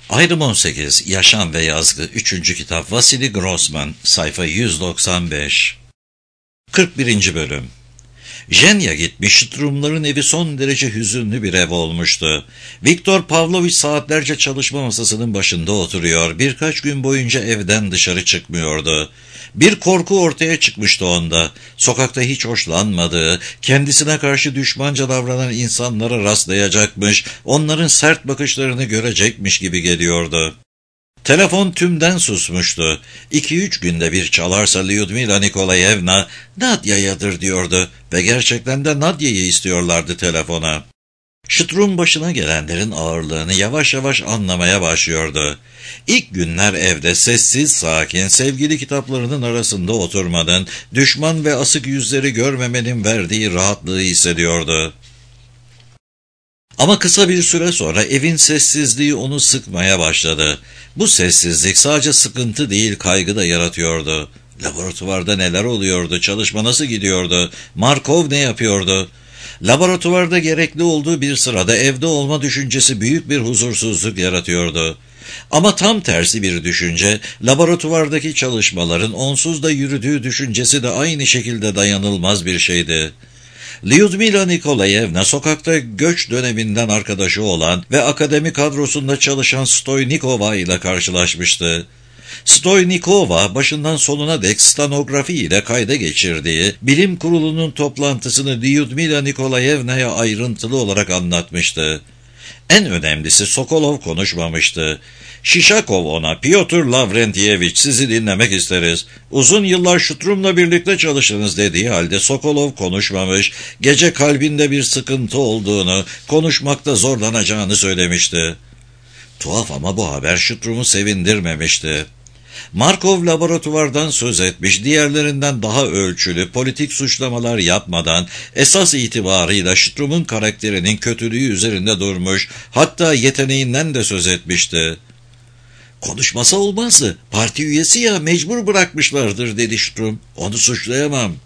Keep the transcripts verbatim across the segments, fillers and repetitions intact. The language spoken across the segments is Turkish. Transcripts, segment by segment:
Ayrım on sekiz, Yaşam ve Yazgı, üçüncü kitap, Vasili Grossman, sayfa yüz doksan beş. kırk birinci bölüm. Jenya gitmiş, Strumların evi son derece hüzünlü bir ev olmuştu. Viktor Pavlovich saatlerce çalışma masasının başında oturuyor, birkaç gün boyunca evden dışarı çıkmıyordu. Bir korku ortaya çıkmıştı onda. Sokakta hiç hoşlanmadığı, kendisine karşı düşmanca davranan insanlara rastlayacakmış, onların sert bakışlarını görecekmiş gibi geliyordu. Telefon tümden susmuştu. İki üç günde bir çalarsa Lyudmila Nikolayevna, "Nadia'yadır" diyordu ve gerçekten de Nadia'yı istiyorlardı telefona. Strum başına gelenlerin ağırlığını yavaş yavaş anlamaya başlıyordu. İlk günler evde sessiz sakin, sevgili kitaplarının arasında oturmanın, düşman ve asık yüzleri görmemenin verdiği rahatlığı hissediyordu. Ama kısa bir süre sonra evin sessizliği onu sıkmaya başladı. Bu sessizlik sadece sıkıntı değil, kaygı da yaratıyordu. Laboratuvarda neler oluyordu, çalışma nasıl gidiyordu, Markov ne yapıyordu? Laboratuvarda gerekli olduğu bir sırada evde olma düşüncesi büyük bir huzursuzluk yaratıyordu. Ama tam tersi bir düşünce, laboratuvardaki çalışmaların onsuz da yürüdüğü düşüncesi de aynı şekilde dayanılmaz bir şeydi. Lyudmila Nikolayevna sokakta göç döneminden arkadaşı olan ve akademi kadrosunda çalışan Stoynikova ile karşılaşmıştı. Stoynikova başından sonuna dek stenografi ile kayda geçirdiği bilim kurulunun toplantısını Lyudmila Nikolayevna'ya ayrıntılı olarak anlatmıştı. En önemlisi Sokolov konuşmamıştı. Şişakov ona, "Pyotr Lavrentievich, sizi dinlemek isteriz. Uzun yıllar Strum'la birlikte çalıştınız" dediği halde Sokolov konuşmamış, gece kalbinde bir sıkıntı olduğunu, konuşmakta zorlanacağını söylemişti. Tuhaf ama bu haber Strum'u sevindirmemişti. Markov laboratuvardan söz etmiş, diğerlerinden daha ölçülü, politik suçlamalar yapmadan, esas itibarıyla Strum'un karakterinin kötülüğü üzerinde durmuş, hatta yeteneğinden de söz etmişti. "Konuşmasa olmazdı, parti üyesi ya, mecbur bırakmışlardır" dedi Strum. "Onu suçlayamam."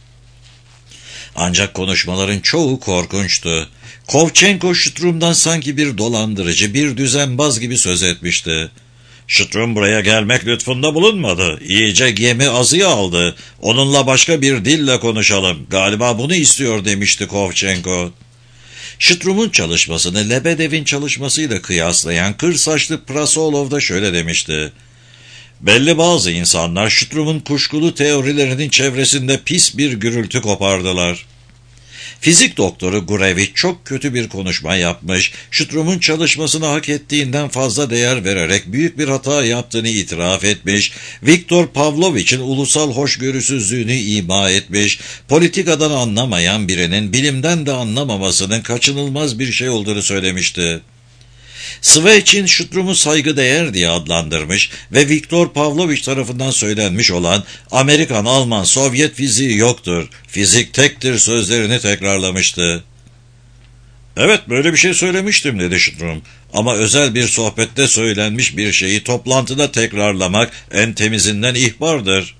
Ancak konuşmaların çoğu korkunçtu. Kovchenko Strum'dan sanki bir dolandırıcı, bir düzenbaz gibi söz etmişti. "Strum buraya gelmek lütfunda bulunmadı. İyice gemi azıya aldı. Onunla başka bir dille konuşalım. Galiba bunu istiyor" demişti Kovchenko. Strum'un çalışmasını Lebedev'in çalışmasıyla kıyaslayan kır saçlı Prasolov da şöyle demişti. "Belli bazı insanlar Strum'un kuşkulu teorilerinin çevresinde pis bir gürültü kopardılar." Fizik doktoru Gurevich çok kötü bir konuşma yapmış, Strum'un çalışmasını hak ettiğinden fazla değer vererek büyük bir hata yaptığını itiraf etmiş, Viktor Pavlovich'in ulusal hoşgörüsüzlüğünü ima etmiş, politikadan anlamayan birinin bilimden de anlamamasının kaçınılmaz bir şey olduğunu söylemişti. Sveç'in Strum'u saygıdeğer diye adlandırmış ve Viktor Pavlovich tarafından söylenmiş olan "Amerikan, Alman, Sovyet fiziği yoktur, fizik tektir" sözlerini tekrarlamıştı. "Evet, böyle bir şey söylemiştim" dedi Strum. "Ama özel bir sohbette söylenmiş bir şeyi toplantıda tekrarlamak en temizinden ihbardır."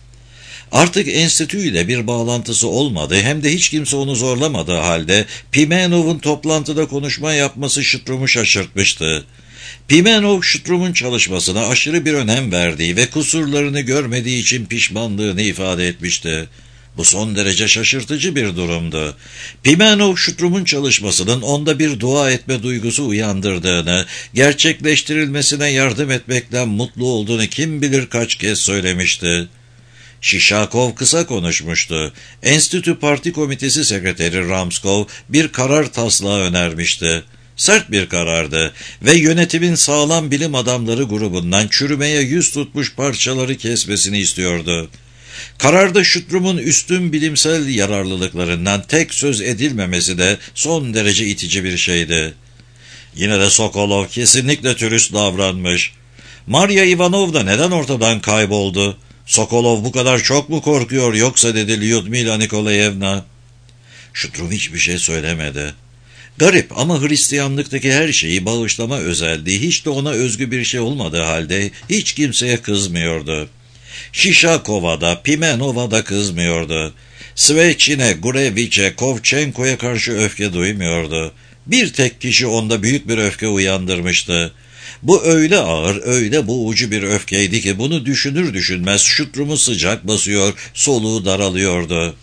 Artık enstitüyle bir bağlantısı olmadı, hem de hiç kimse onu zorlamadığı halde Pimenov'un toplantıda konuşma yapması Strum'u şaşırtmıştı. Pimenov, Strum'un çalışmasına aşırı bir önem verdiği ve kusurlarını görmediği için pişmanlığını ifade etmişti. Bu son derece şaşırtıcı bir durumdu. Pimenov, Strum'un çalışmasının onda bir dua etme duygusu uyandırdığını, gerçekleştirilmesine yardım etmekten mutlu olduğunu kim bilir kaç kez söylemişti. Şişakov kısa konuşmuştu. Enstitü Parti Komitesi Sekreteri Ramskov bir karar taslağı önermişti. Sert bir karardı ve yönetimin sağlam bilim adamları grubundan çürümeye yüz tutmuş parçaları kesmesini istiyordu. Kararda Strum'un üstün bilimsel yararlılıklarından tek söz edilmemesi de son derece itici bir şeydi. Yine de Sokolov kesinlikle dürüst davranmış. "Maria Ivanovna neden ortadan kayboldu? Sokolov bu kadar çok mu korkuyor yoksa?" dedi Lyudmila Nikolayevna. Strum hiçbir şey söylemedi. Garip ama Hristiyanlıktaki her şeyi bağışlama özelliği hiç de ona özgü bir şey olmadığı halde hiç kimseye kızmıyordu. Şişakova'da, Pimenova'da kızmıyordu. Sveç'ine, Gurevich'e, Kovchenko'ya karşı öfke duymuyordu. Bir tek kişi onda büyük bir öfke uyandırmıştı. Bu öyle ağır, öyle boğucu bir öfkeydi ki bunu düşünür düşünmez Şütrum'u sıcak basıyor, soluğu daralıyordu.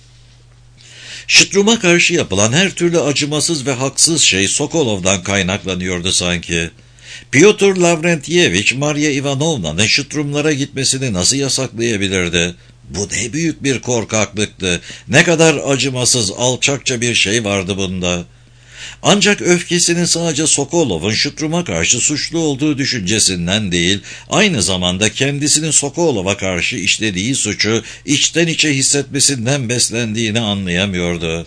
Şütrum'a karşı yapılan her türlü acımasız ve haksız şey Sokolov'dan kaynaklanıyordu sanki. Pyotr Lavrentyevich, Maria Ivanovna'nın Şütrumlara gitmesini nasıl yasaklayabilirdi? Bu ne büyük bir korkaklıktı. Ne kadar acımasız, alçakça bir şey vardı bunda. Ancak öfkesinin sadece Sokolov'un Şütrum'a karşı suçlu olduğu düşüncesinden değil, aynı zamanda kendisinin Sokolov'a karşı işlediği suçu içten içe hissetmesinden beslendiğini anlayamıyordu.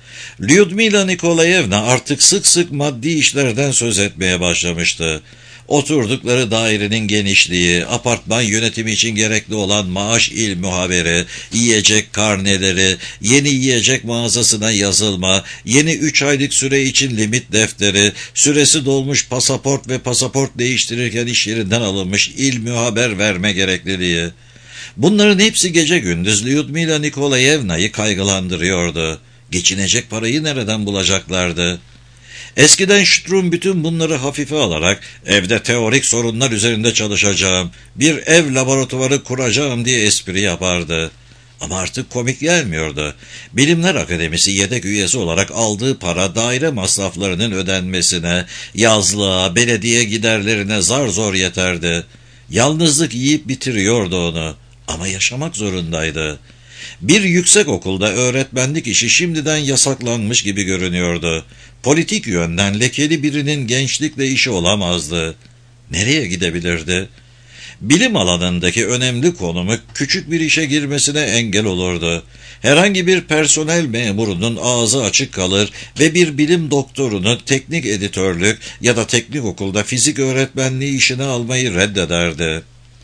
Lyudmila Nikolayevna artık sık sık maddi işlerden söz etmeye başlamıştı. Oturdukları dairenin genişliği, apartman yönetimi için gerekli olan maaş il muhabiri, yiyecek karneleri, yeni yiyecek mağazasına yazılma, yeni üç aylık süre için limit defteri, süresi dolmuş pasaport ve pasaport değiştirirken iş yerinden alınmış il muhaber verme gerekliliği. Bunların hepsi gece gündüz Lyudmila Nikolayevna'yı kaygılandırıyordu. Geçinecek parayı nereden bulacaklardı? Eskiden Şütrum bütün bunları hafife alarak evde teorik sorunlar üzerinde çalışacağım, bir ev laboratuvarı kuracağım diye espri yapardı. Ama artık komik gelmiyordu. Bilimler Akademisi yedek üyesi olarak aldığı para daire masraflarının ödenmesine, yazlığa, belediye giderlerine zar zor yeterdi. Yalnızlık yiyip bitiriyordu onu. Ama yaşamak zorundaydı. Bir yüksek okulda öğretmenlik işi şimdiden yasaklanmış gibi görünüyordu. Politik yönden lekeli birinin gençlikle işi olamazdı. Nereye gidebilirdi? Bilim alanındaki önemli konumu küçük bir işe girmesine engel olurdu. Herhangi bir personel memurunun ağzı açık kalır ve bir bilim doktorunu teknik editörlük ya da teknik okulda fizik öğretmenliği işine almayı reddederdi.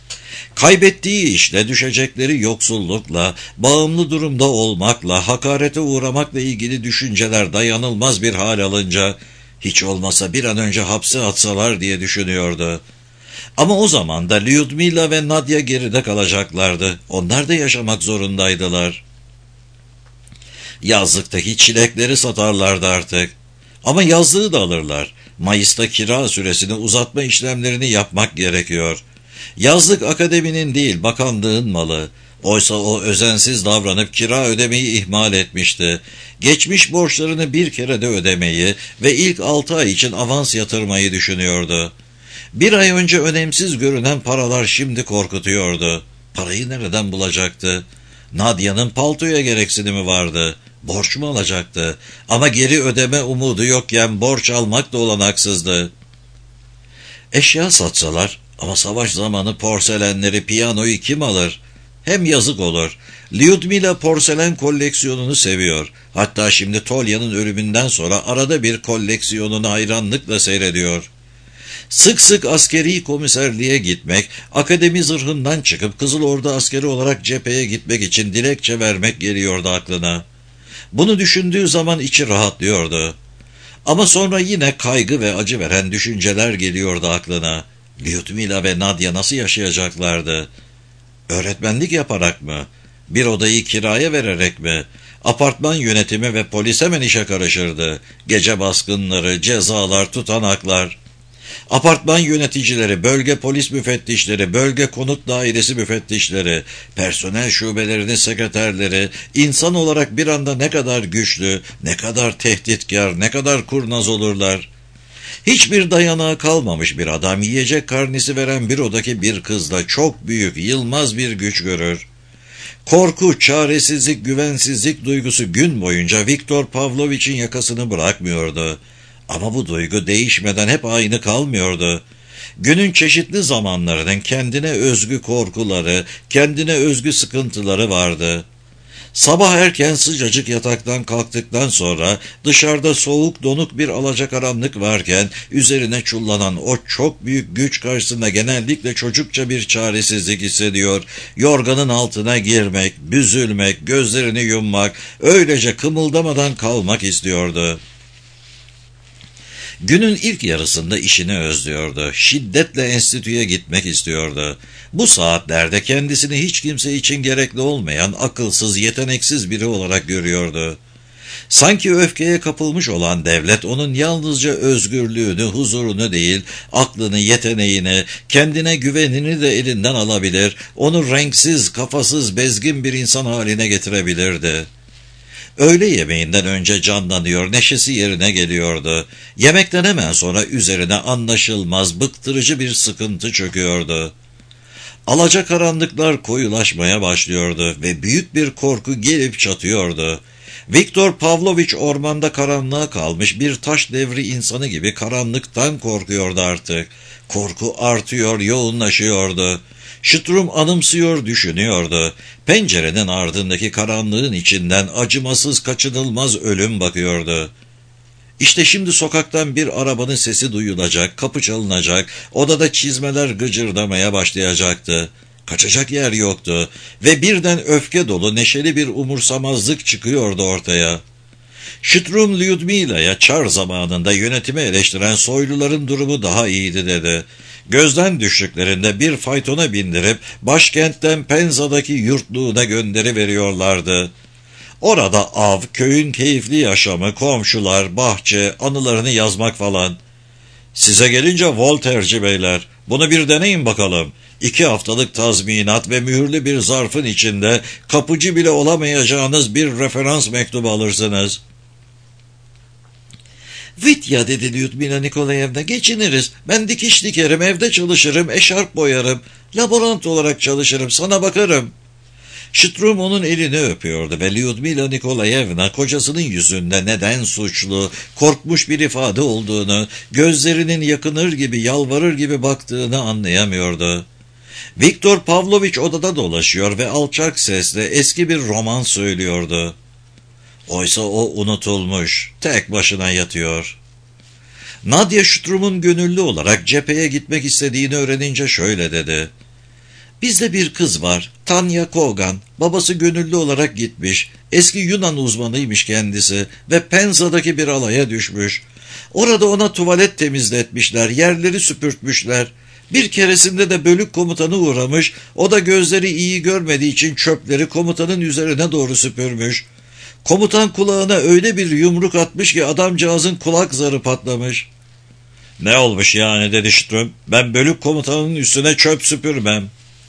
Kaybettiği işle düşecekleri yoksullukla, bağımlı durumda olmakla, hakarete uğramakla ilgili düşünceler dayanılmaz bir hal alınca, hiç olmasa bir an önce hapse atsalar diye düşünüyordu. Ama o zaman da Lyudmila ve Nadia geride kalacaklardı. Onlar da yaşamak zorundaydılar. Yazlıktaki çilekleri satarlardı artık. Ama yazlığı da alırlar. Mayıs'ta kira süresini uzatma işlemlerini yapmak gerekiyor. Yazlık akademinin değil, bakanlığın malı. Oysa o özensiz davranıp kira ödemeyi ihmal etmişti. Geçmiş borçlarını bir kere de ödemeyi ve ilk altı ay için avans yatırmayı düşünüyordu. Bir ay önce önemsiz görünen paralar şimdi korkutuyordu. Parayı nereden bulacaktı? Nadia'nın paltoya gereksinimi vardı. Borç mu alacaktı? Ama geri ödeme umudu yokken borç almak da olanaksızdı. Eşya satsalar, ama savaş zamanı porselenleri, piyanoyu kim alır? Hem yazık olur. Lyudmila porselen koleksiyonunu seviyor. Hatta şimdi Tolya'nın ölümünden sonra arada bir koleksiyonunu hayranlıkla seyrediyor. Sık sık askeri komiserliğe gitmek, akademi zırhından çıkıp Kızıl Ordu askeri olarak cepheye gitmek için dilekçe vermek geliyordu aklına. Bunu düşündüğü zaman içi rahatlıyordu. Ama sonra yine kaygı ve acı veren düşünceler geliyordu aklına. Lyudmila ve Nadia nasıl yaşayacaklardı? Öğretmenlik yaparak mı? Bir odayı kiraya vererek mi? Apartman yönetimi ve polis hemen işe karışırdı. Gece baskınları, cezalar, tutanaklar. Apartman yöneticileri, bölge polis müfettişleri, bölge konut dairesi müfettişleri, personel şubelerinin sekreterleri, insan olarak bir anda ne kadar güçlü, ne kadar tehditkar, ne kadar kurnaz olurlar. Hiçbir dayanağı kalmamış bir adam yiyecek karnesi veren bürodaki bir kızla çok büyük, yılmaz bir güç görür. Korku, çaresizlik, güvensizlik duygusu gün boyunca Viktor Pavlovich'in yakasını bırakmıyordu. Ama bu duygu değişmeden hep aynı kalmıyordu. Günün çeşitli zamanlarının kendine özgü korkuları, kendine özgü sıkıntıları vardı. Sabah erken sıcacık yataktan kalktıktan sonra dışarıda soğuk donuk bir alacakaranlık varken üzerine çullanan o çok büyük güç karşısında genellikle çocukça bir çaresizlik hissediyor. Yorganın altına girmek, büzülmek, gözlerini yummak, öylece kımıldamadan kalmak istiyordu. Günün ilk yarısında işini özlüyordu. Şiddetle enstitüye gitmek istiyordu. Bu saatlerde kendisini hiç kimse için gerekli olmayan, akılsız, yeteneksiz biri olarak görüyordu. Sanki öfkeye kapılmış olan devlet onun yalnızca özgürlüğünü, huzurunu değil, aklını, yeteneğini, kendine güvenini de elinden alabilir, onu renksiz, kafasız, bezgin bir insan haline getirebilirdi. Öğle yemeğinden önce canlanıyor, neşesi yerine geliyordu. Yemekten hemen sonra üzerine anlaşılmaz, bıktırıcı bir sıkıntı çöküyordu. Alacakaranlıklar koyulaşmaya başlıyordu ve büyük bir korku gelip çatıyordu. Viktor Pavlovich ormanda karanlığa kalmış bir taş devri insanı gibi karanlıktan korkuyordu artık. Korku artıyor, yoğunlaşıyordu. Şütrum anımsıyor, düşünüyordu. Pencerenin ardındaki karanlığın içinden acımasız, kaçınılmaz ölüm bakıyordu. İşte şimdi sokaktan bir arabanın sesi duyulacak, kapı çalınacak, odada çizmeler gıcırdamaya başlayacaktı. Kaçacak yer yoktu ve birden öfke dolu neşeli bir umursamazlık çıkıyordu ortaya. Şütrum Lyudmila'ya Çar zamanında yönetimi eleştiren soyluların durumu daha iyiydi dedi. Gözden düştüklerinde bir faytona bindirip başkentten Penza'daki yurtluğuna gönderi veriyorlardı. Orada av, köyün keyifli yaşamı, komşular, bahçe, anılarını yazmak falan. Size gelince Voltaire'ci beyler, bunu bir deneyin bakalım. İki haftalık tazminat ve mühürlü bir zarfın içinde kapıcı bile olamayacağınız bir referans mektubu alırsınız. Vitya dedi Lyudmila Nikolayevna, geçiniriz. Ben dikiş dikerim, evde çalışırım, eşarp boyarım. Laborant olarak çalışırım, sana bakarım. Şütrum onun elini öpüyordu ve Lyudmila Nikolayevna kocasının yüzünde neden suçlu, korkmuş bir ifade olduğunu, gözlerinin yakınır gibi, yalvarır gibi baktığını anlayamıyordu. Viktor Pavlovich odada dolaşıyor ve alçak sesle eski bir roman söylüyordu. Oysa o unutulmuş, tek başına yatıyor. Nadia Şütrum'un gönüllü olarak cepheye gitmek istediğini öğrenince şöyle dedi. Bizde bir kız var, Tanya Kogan. Babası gönüllü olarak gitmiş. Eski Yunan uzmanıymış kendisi ve Penza'daki bir alaya düşmüş. Orada ona tuvalet temizletmişler, yerleri süpürtmüşler. Bir keresinde de bölük komutanı uğramış, o da gözleri iyi görmediği için çöpleri komutanın üzerine doğru süpürmüş. Komutan kulağına öyle bir yumruk atmış ki adamcağızın kulak zarı patlamış. Ne olmuş yani dedi Şütrum, ben bölük komutanının üstüne çöp süpürmem.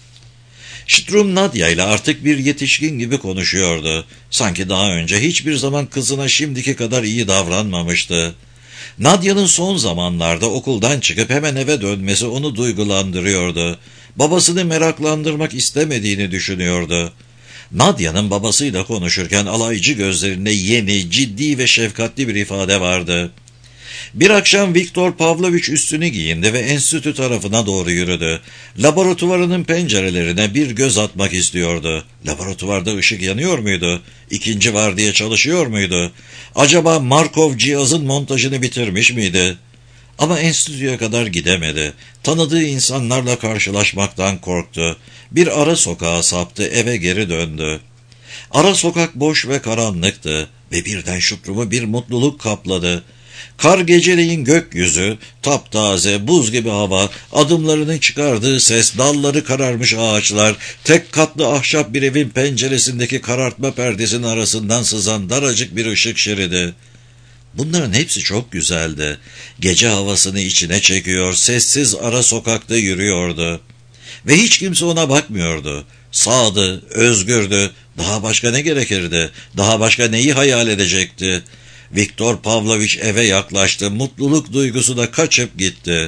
Şütrum Nadia ile artık bir yetişkin gibi konuşuyordu. Sanki daha önce hiçbir zaman kızına şimdiki kadar iyi davranmamıştı. Nadia'nın son zamanlarda okuldan çıkıp hemen eve dönmesi onu duygulandırıyordu. Babasını meraklandırmak istemediğini düşünüyordu. Nadia'nın babasıyla konuşurken alaycı gözlerinde yeni, ciddi ve şefkatli bir ifade vardı. Bir akşam Viktor Pavlovich üstünü giyindi ve enstitü tarafına doğru yürüdü. Laboratuvarının pencerelerine bir göz atmak istiyordu. Laboratuvarda ışık yanıyor muydu? İkinci vardiya çalışıyor muydu? Acaba Markov cihazın montajını bitirmiş miydi? Ama enstitüye kadar gidemedi. Tanıdığı insanlarla karşılaşmaktan korktu. Bir ara sokağa saptı, eve geri döndü. Ara sokak boş ve karanlıktı ve birden Şütrum'u bir mutluluk kapladı. Kar geceleyin gökyüzü, taptaze, buz gibi hava, adımlarının çıkardığı ses, dalları kararmış ağaçlar, tek katlı ahşap bir evin penceresindeki karartma perdesinin arasından sızan daracık bir ışık şeridi. Bunların hepsi çok güzeldi. Gece havasını içine çekiyor, sessiz ara sokakta yürüyordu. Ve hiç kimse ona bakmıyordu. Sağdı, özgürdü. Daha başka ne gerekirdi? Daha başka neyi hayal edecekti? Viktor Pavlovich eve yaklaştı. Mutluluk duygusu da kaçıp gitti.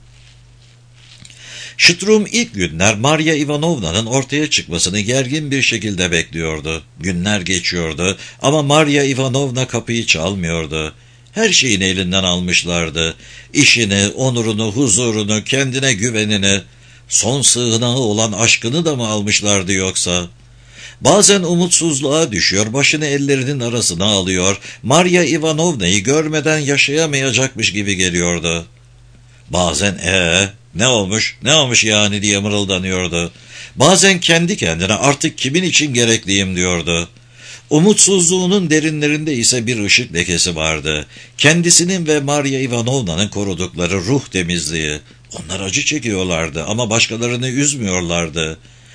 Şütrum ilk günler Maria Ivanovna'nın ortaya çıkmasını gergin bir şekilde bekliyordu. Günler geçiyordu ama Maria Ivanovna kapıyı çalmıyordu. Her şeyini elinden almışlardı. İşini, onurunu, huzurunu, kendine güvenini, son sığınağı olan aşkını da mı almışlardı yoksa? Bazen umutsuzluğa düşüyor, başını ellerinin arasına alıyor, Maria Ivanovna'yı görmeden yaşayamayacakmış gibi geliyordu. Bazen ee ne olmuş, ne olmuş yani diye mırıldanıyordu. Bazen kendi kendine artık kimin için gerekliyim diyordu. Umutsuzluğunun derinlerinde ise bir ışık lekesi vardı. Kendisinin ve Maria Ivanovna'nın korudukları ruh temizliği. Onlar acı çekiyorlardı ama başkalarını üzmüyorlardı.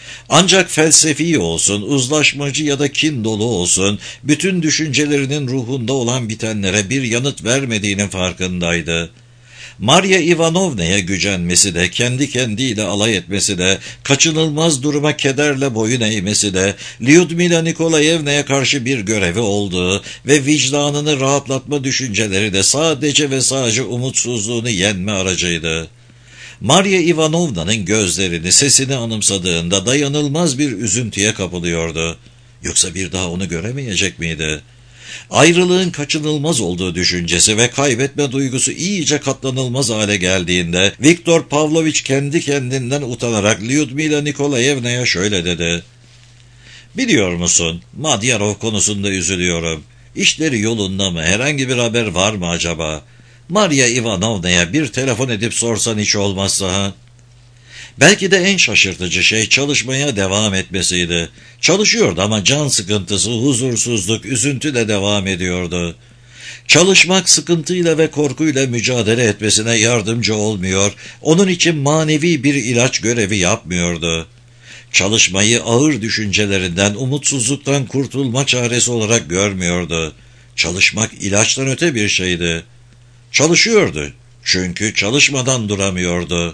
Ancak felsefi olsun, uzlaşmacı ya da kin dolu olsun, bütün düşüncelerinin ruhunda olan bitenlere bir yanıt vermediğinin farkındaydı. Maria Ivanovna'ya gücenmesi de, kendi kendiyle alay etmesi de, kaçınılmaz duruma kederle boyun eğmesi de, Lyudmila Nikolayevna'ya karşı bir görevi olduğu ve vicdanını rahatlatma düşünceleri de sadece ve sadece umutsuzluğunu yenme aracıydı. Maria Ivanovna'nın gözlerini, sesini anımsadığında dayanılmaz bir üzüntüye kapılıyordu. Yoksa bir daha onu göremeyecek miydi? Ayrılığın kaçınılmaz olduğu düşüncesi ve kaybetme duygusu iyice katlanılmaz hale geldiğinde, Viktor Pavlovich kendi kendinden utanarak Lyudmila Nikolayevna'ya şöyle dedi: "Biliyor musun, Madyarov konusunda üzülüyorum. İşleri yolunda mı, herhangi bir haber var mı acaba? Maria Ivanovna'ya bir telefon edip sorsan hiç olmazsa ha?" Belki de en şaşırtıcı şey çalışmaya devam etmesiydi. Çalışıyordu ama can sıkıntısı, huzursuzluk, üzüntü de devam ediyordu. Çalışmak sıkıntıyla ve korkuyla mücadele etmesine yardımcı olmuyor, onun için manevi bir ilaç görevi yapmıyordu. Çalışmayı ağır düşüncelerinden, umutsuzluktan kurtulma çaresi olarak görmüyordu. Çalışmak ilaçtan öte bir şeydi. Çalışıyordu, çünkü çalışmadan duramıyordu.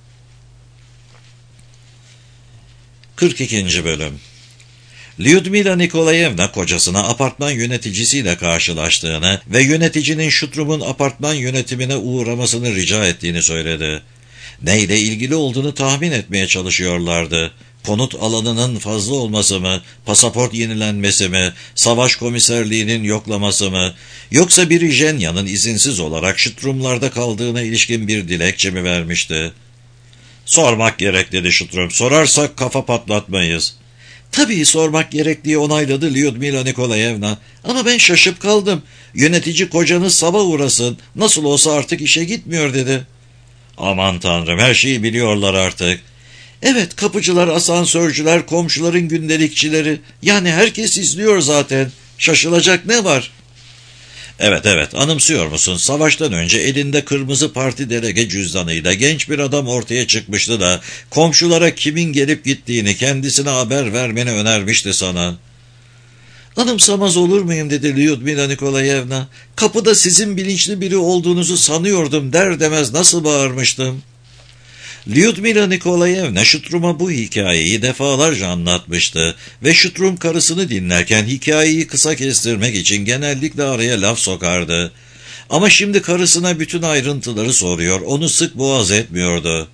kırk ikinci Bölüm. Lyudmila Nikolayevna kocasına apartman yöneticisiyle karşılaştığını ve yöneticinin Şutrum'un apartman yönetimine uğramasını rica ettiğini söyledi. Neyle ilgili olduğunu tahmin etmeye çalışıyorlardı. Konut alanının fazla olması mı, pasaport yenilenmesi mi, savaş komiserliğinin yoklaması mı, yoksa biri Jenya'nın izinsiz olarak Şutrumlarda kaldığına ilişkin bir dilekçe mi vermişti? "Sormak gerek," dedi Şutrum. "Sorarsak kafa patlatmayız." "Tabii sormak gerek," diye onayladı Lyudmila Nikolayevna. "Ama ben şaşıp kaldım. Yönetici kocanız sabah uğrasın, nasıl olsa artık işe gitmiyor," dedi. "Aman tanrım, her şeyi biliyorlar artık." "Evet, kapıcılar, asansörcüler, komşuların gündelikçileri, yani herkes izliyor zaten. Şaşılacak ne var?" Evet evet, anımsıyor musun? Savaştan önce elinde kırmızı parti delege cüzdanıyla genç bir adam ortaya çıkmıştı da komşulara kimin gelip gittiğini kendisine haber vermeni önermişti sana. "Anımsamaz olur muyum?" dedi Lyudmila Nikolayevna. "Kapıda sizin bilinçli biri olduğunuzu sanıyordum," der demez nasıl bağırmıştım. Lyudmila Nikolayevna Şutrum'a bu hikayeyi defalarca anlatmıştı ve Şutrum karısını dinlerken hikayeyi kısa kestirmek için genellikle araya laf sokardı. Ama şimdi karısına bütün ayrıntıları soruyor, onu sık boğaz etmiyordu.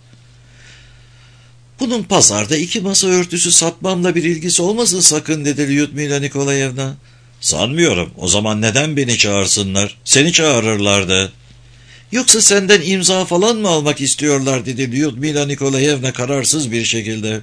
"Bunun pazarda iki masa örtüsü satmamla bir ilgisi olmasın sakın," dedi Lyudmila Nikolayevna. "Sanmıyorum. O zaman neden beni çağırsınlar? Seni çağırırlardı." "Yoksa senden imza falan mı almak istiyorlar?" dedi Lyudmila Nikolayevna kararsız bir şekilde.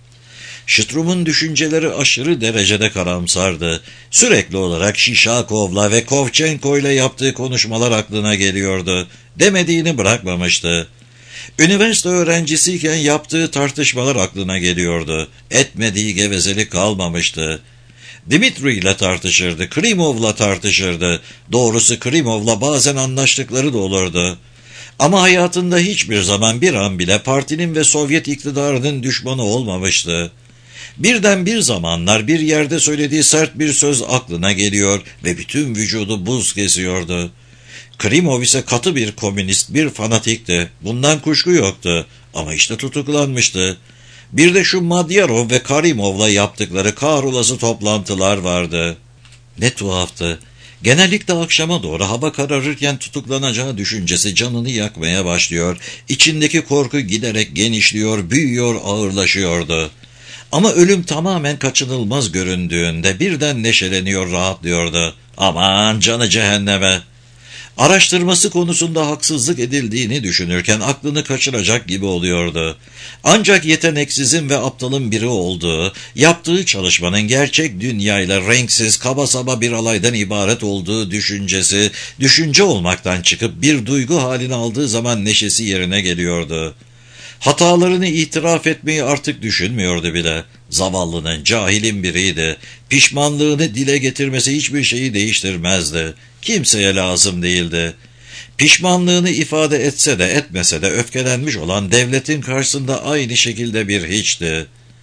Şutrum'un düşünceleri aşırı derecede karamsardı. Sürekli olarak Şişakov'la ve Kovçenko'yla yaptığı konuşmalar aklına geliyordu. Demediğini bırakmamıştı. Üniversite öğrencisiyken yaptığı tartışmalar aklına geliyordu. Etmediği gevezelik kalmamıştı. Dimitri ile tartışırdı, Krimov'la tartışırdı. Doğrusu Krimov'la bazen anlaştıkları da olurdu. Ama hayatında hiçbir zaman bir an bile partinin ve Sovyet iktidarının düşmanı olmamıştı. Birden bir zamanlar bir yerde söylediği sert bir söz aklına geliyor ve bütün vücudu buz kesiyordu. Krimov ise katı bir komünist, bir fanatikti. Bundan kuşku yoktu. Ama işte tutuklanmıştı. Bir de şu Madyarov ve Karimov'la yaptıkları kahrolası toplantılar vardı. Ne tuhaftı. Genellikle akşama doğru hava kararırken tutuklanacağı düşüncesi canını yakmaya başlıyor. İçindeki korku giderek genişliyor, büyüyor, ağırlaşıyordu. Ama ölüm tamamen kaçınılmaz göründüğünde birden neşeleniyor, rahatlıyordu. Aman canı cehenneme! Araştırması konusunda haksızlık edildiğini düşünürken aklını kaçıracak gibi oluyordu. Ancak yeteneksizin ve aptalın biri olduğu, yaptığı çalışmanın gerçek dünyayla renksiz, kaba saba bir alaydan ibaret olduğu düşüncesi, düşünce olmaktan çıkıp bir duygu halini aldığı zaman neşesi yerine geliyordu. Hatalarını itiraf etmeyi artık düşünmüyordu bile. Zavallının, cahilin biriydi. Pişmanlığını dile getirmesi hiçbir şeyi değiştirmezdi. Kimseye lazım değildi. Pişmanlığını ifade etse de etmese de öfkelenmiş olan devletin karşısında aynı şekilde bir hiçti.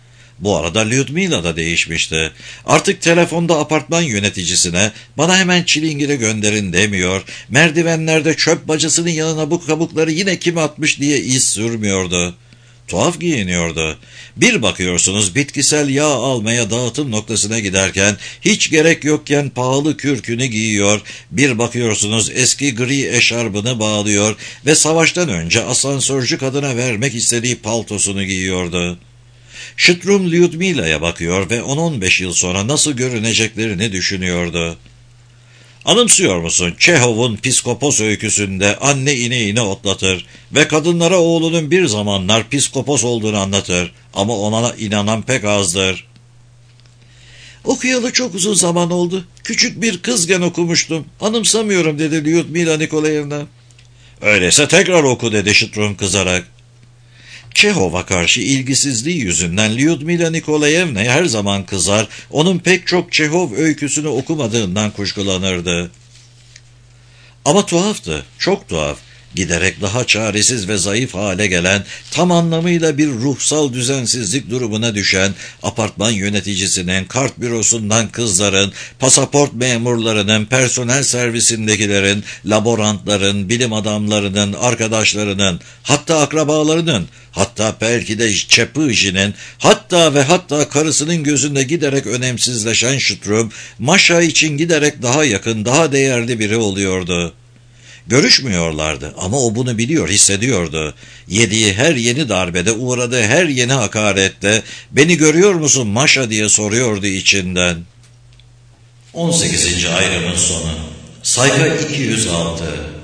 Bu arada Lyudmila da değişmişti. Artık telefonda apartman yöneticisine bana hemen çilingiri gönderin demiyor, merdivenlerde çöp bacasının yanına bu kabukları yine kim atmış diye iz sürmüyordu. Tuhaf giyiniyordu. Bir bakıyorsunuz bitkisel yağ almaya dağıtım noktasına giderken hiç gerek yokken pahalı kürkünü giyiyor, bir bakıyorsunuz eski gri eşarbını bağlıyor ve savaştan önce asansörcü kadına vermek istediği paltosunu giyiyordu. Şıtrum Lyudmila'ya bakıyor ve on on beş yıl sonra nasıl görüneceklerini düşünüyordu. Anımsıyor musun? Çehov'un Psikopos öyküsünde anne ineğini otlatır ve kadınlara oğlunun bir zamanlar psikopos olduğunu anlatır ama ona inanan pek azdır. Okuyalı çok uzun zaman oldu. Küçük bir kızken okumuştum. Anımsamıyorum dedi Lyudmila Nikolayevna. Öyleyse tekrar oku dedi Şıtrum kızarak. Çehov'a karşı ilgisizliği yüzünden Lyudmila Nikolayevna her zaman kızar, onun pek çok Çehov öyküsünü okumadığından kuşkulanırdı. Ama tuhaftı, çok tuhaf. Giderek daha çaresiz ve zayıf hale gelen, tam anlamıyla bir ruhsal düzensizlik durumuna düşen, apartman yöneticisinin, kart bürosundan kızların, pasaport memurlarının, personel servisindekilerin, laborantların, bilim adamlarının, arkadaşlarının, hatta akrabalarının, hatta belki de Çepıji'nin, hatta ve hatta karısının gözünde giderek önemsizleşen Şıtrum, Maşa için giderek daha yakın, daha değerli biri oluyordu. Görüşmüyorlardı ama o bunu biliyor, hissediyordu. Yediği her yeni darbede, uğradığı her yeni hakarette, beni görüyor musun Maşa diye soruyordu içinden. on sekizinci ayrımın sonu. Sayfa iki yüz altı.